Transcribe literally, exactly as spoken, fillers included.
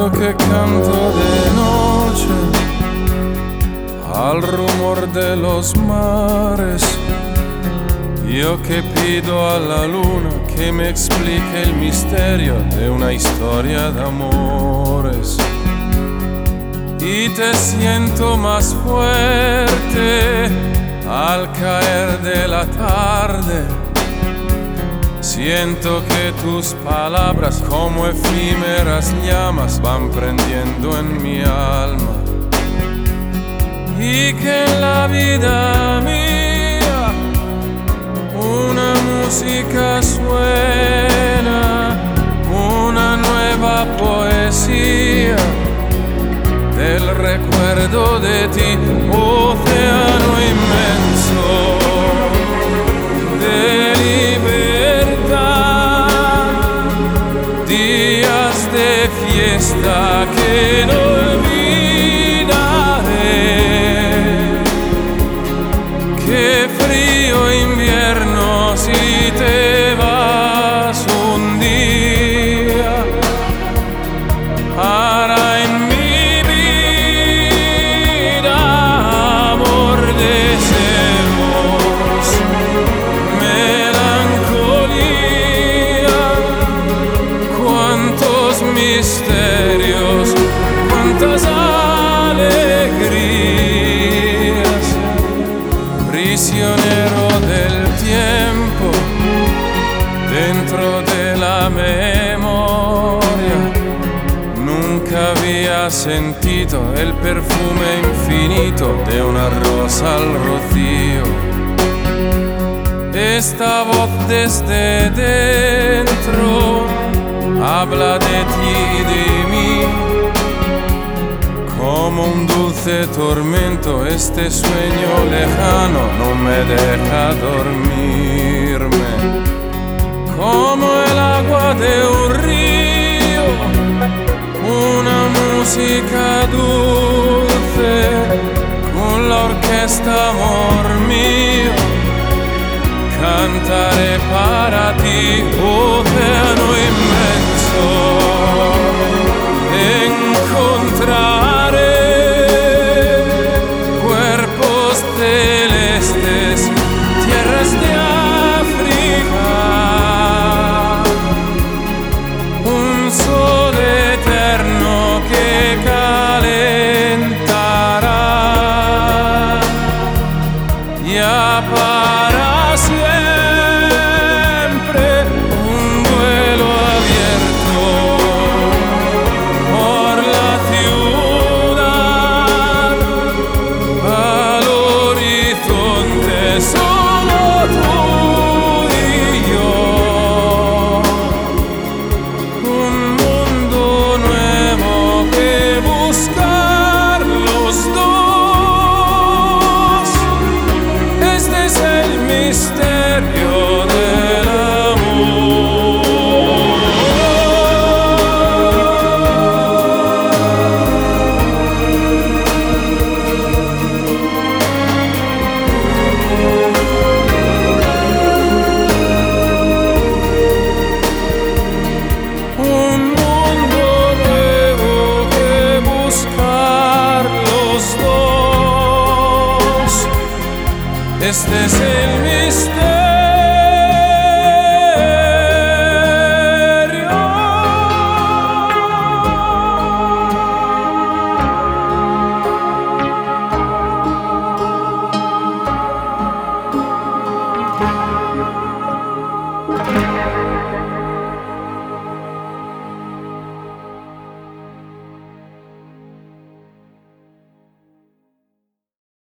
yo que canto de noche al rumor de los mares, yo que pido a la luna que me explique el misterio de una historia de amores. Y te siento más fuerte al caer de la tarde. Siento que tus palabras como efímeras llamas van prendiendo en mi alma, y que en la vida mía una música suena, una nueva poesía del recuerdo de ti, océano inmenso de libertad, días de fiesta que no olvidaré. Qué frío invierno si te vas un día, hará en mi vida amor, deseos, melancolía, cuántos misterios, cuántas alegrías. Prisionero del tiempo, dentro de la memoria, nunca había sentido el perfume infinito de una rosa al rocío. Esta voz desde dentro habla de ti y de mí, como un dulce tormento. Este sueño lejano no me deja dormirme, como el agua de un río, una música dulce con la orquesta, amor mío, cantaré para ti, océano